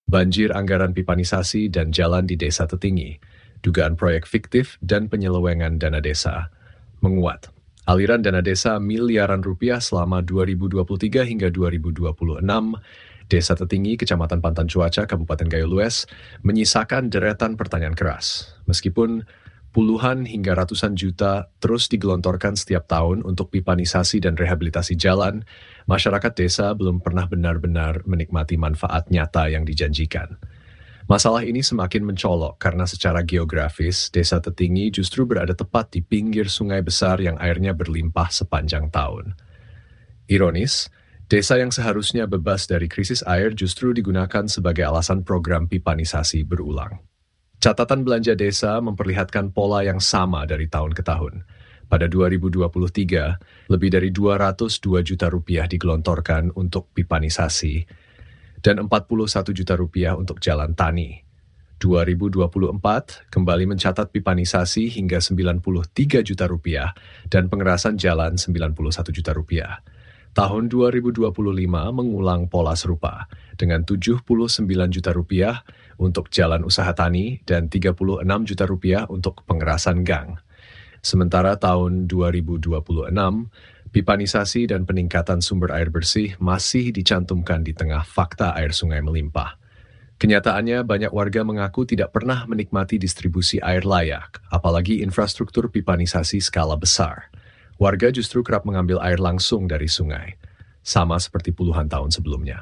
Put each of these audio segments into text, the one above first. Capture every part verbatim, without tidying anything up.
banjir anggaran pipanisasi dan jalan di desa tertinggi, dugaan proyek fiktif dan penyelewengan dana desa menguat. Aliran dana desa miliaran rupiah selama dua ribu dua puluh tiga hingga dua ribu dua puluh enam, Desa Tertinggi, Kecamatan Pantan Cuaca, Kabupaten Gayo Lues, menyisakan deretan pertanyaan keras. Meskipun puluhan hingga ratusan juta terus digelontorkan setiap tahun untuk pipanisasi dan rehabilitasi jalan, masyarakat desa belum pernah benar-benar menikmati manfaat nyata yang dijanjikan. Masalah ini semakin mencolok karena secara geografis, Desa Tertinggi justru berada tepat di pinggir sungai besar yang airnya berlimpah sepanjang tahun. Ironis, desa yang seharusnya bebas dari krisis air justru digunakan sebagai alasan program pipanisasi berulang. Catatan belanja desa memperlihatkan pola yang sama dari tahun ke tahun. Pada dua ribu dua puluh tiga, lebih dari dua ratus dua juta rupiah digelontorkan untuk pipanisasi dan empat puluh satu juta rupiah untuk jalan tani. dua ribu dua puluh empat kembali mencatat pipanisasi hingga sembilan puluh tiga juta rupiah dan pengerasan jalan sembilan puluh satu juta rupiah. Tahun dua ribu dua puluh lima mengulang pola serupa dengan tujuh puluh sembilan juta rupiah untuk jalan usaha tani dan tiga puluh enam juta rupiah untuk pengerasan gang. Sementara tahun dua ribu dua puluh enam, pipanisasi dan peningkatan sumber air bersih masih dicantumkan di tengah fakta air sungai melimpah. Kenyataannya banyak warga mengaku tidak pernah menikmati distribusi air layak, apalagi infrastruktur pipanisasi skala besar. Warga justru kerap mengambil air langsung dari sungai, sama seperti puluhan tahun sebelumnya.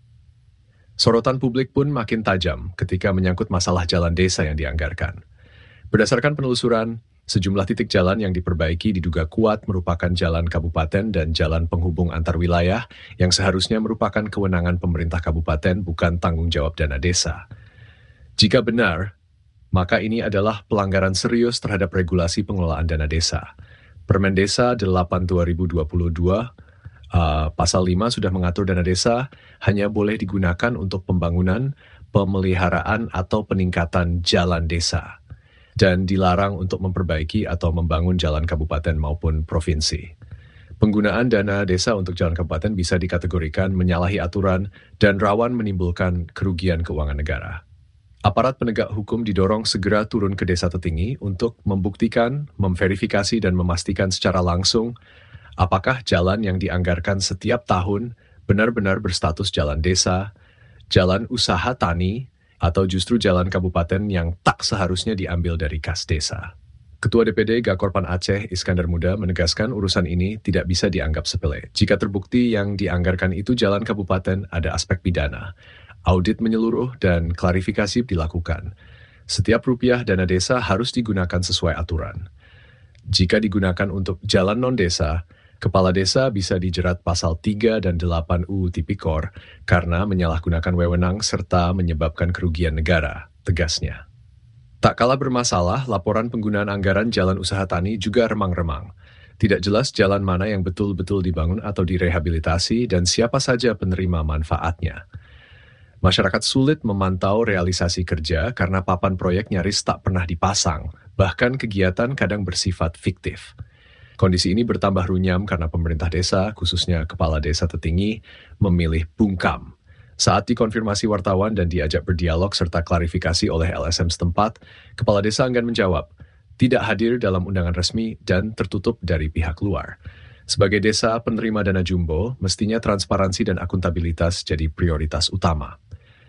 Sorotan publik pun makin tajam ketika menyangkut masalah jalan desa yang dianggarkan. Berdasarkan penelusuran, sejumlah titik jalan yang diperbaiki diduga kuat merupakan jalan kabupaten dan jalan penghubung antar wilayah yang seharusnya merupakan kewenangan pemerintah kabupaten bukan tanggung jawab dana desa. Jika benar, maka ini adalah pelanggaran serius terhadap regulasi pengelolaan dana desa. Permen Desa delapan dua ribu dua puluh dua, uh, pasal lima sudah mengatur dana desa hanya boleh digunakan untuk pembangunan, pemeliharaan atau peningkatan jalan desa, dan dilarang untuk memperbaiki atau membangun jalan kabupaten maupun provinsi. Penggunaan dana desa untuk jalan kabupaten bisa dikategorikan menyalahi aturan dan rawan menimbulkan kerugian keuangan negara. Aparat penegak hukum didorong segera turun ke desa tertinggi untuk membuktikan, memverifikasi, dan memastikan secara langsung apakah jalan yang dianggarkan setiap tahun benar-benar berstatus jalan desa, jalan usaha tani, atau justru jalan kabupaten yang tak seharusnya diambil dari kas desa. Ketua D P D Gakorpan Aceh, Iskandar Muda, menegaskan urusan ini tidak bisa dianggap sepele. Jika terbukti yang dianggarkan itu jalan kabupaten, ada aspek pidana. Audit menyeluruh dan klarifikasi dilakukan. Setiap rupiah dana desa harus digunakan sesuai aturan. Jika digunakan untuk jalan non-desa, kepala desa bisa dijerat pasal tiga dan delapan U U Tipikor karena menyalahgunakan wewenang serta menyebabkan kerugian negara, tegasnya. Tak kalah bermasalah, laporan penggunaan anggaran jalan usaha tani juga remang-remang. Tidak jelas jalan mana yang betul-betul dibangun atau direhabilitasi dan siapa saja penerima manfaatnya. Masyarakat sulit memantau realisasi kerja karena papan proyek nyaris tak pernah dipasang, bahkan kegiatan kadang bersifat fiktif. Kondisi ini bertambah runyam karena pemerintah desa, khususnya kepala desa tertinggi, memilih bungkam. Saat dikonfirmasi wartawan dan diajak berdialog serta klarifikasi oleh L S M setempat, kepala desa enggan menjawab, tidak hadir dalam undangan resmi dan tertutup dari pihak luar. Sebagai desa penerima dana jumbo, mestinya transparansi dan akuntabilitas jadi prioritas utama.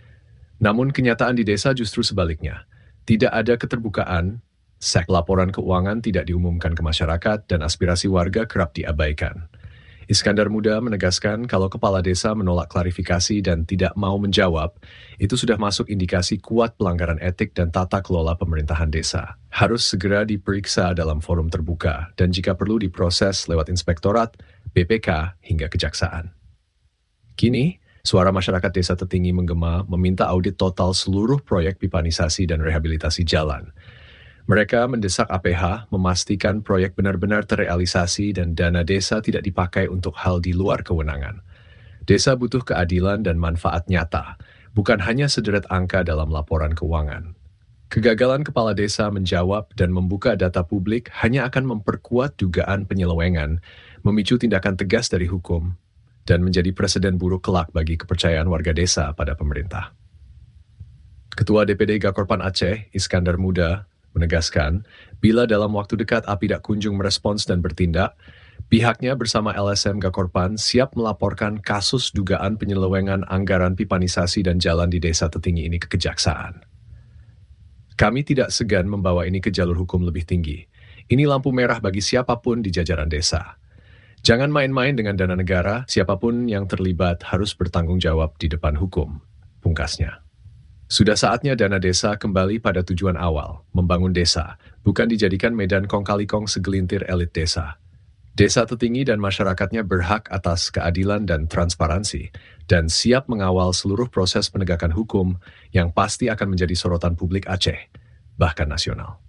Namun kenyataan di desa justru sebaliknya. Tidak ada keterbukaan, sek laporan keuangan tidak diumumkan ke masyarakat, dan aspirasi warga kerap diabaikan. Iskandar Muda menegaskan kalau kepala desa menolak klarifikasi dan tidak mau menjawab, itu sudah masuk indikasi kuat pelanggaran etik dan tata kelola pemerintahan desa. Harus segera diperiksa dalam forum terbuka, dan jika perlu diproses lewat inspektorat, B P K, hingga kejaksaan. Kini, suara masyarakat desa tertinggi menggema meminta audit total seluruh proyek pipanisasi dan rehabilitasi jalan. Mereka mendesak A P H memastikan proyek benar-benar terrealisasi dan dana desa tidak dipakai untuk hal di luar kewenangan. Desa butuh keadilan dan manfaat nyata, bukan hanya sederet angka dalam laporan keuangan. Kegagalan kepala desa menjawab dan membuka data publik hanya akan memperkuat dugaan penyelewengan, memicu tindakan tegas dari hukum, dan menjadi presiden buruk kelak bagi kepercayaan warga desa pada pemerintah. Ketua D P D Gakorpan Aceh, Iskandar Muda, menegaskan, bila dalam waktu dekat A P I tidak kunjung merespons dan bertindak, pihaknya bersama L S M Gakorpan siap melaporkan kasus dugaan penyelewengan anggaran pipanisasi dan jalan di Desa Tetinggi ini ke Kejaksaan. Kami tidak segan membawa ini ke jalur hukum lebih tinggi. Ini lampu merah bagi siapapun di jajaran desa. Jangan main-main dengan dana negara, siapapun yang terlibat harus bertanggung jawab di depan hukum, pungkasnya. Sudah saatnya dana desa kembali pada tujuan awal, membangun desa, bukan dijadikan medan kong kali kong segelintir elit desa. Desa Tetinggi dan masyarakatnya berhak atas keadilan dan transparansi, dan siap mengawal seluruh proses penegakan hukum yang pasti akan menjadi sorotan publik Aceh, bahkan nasional.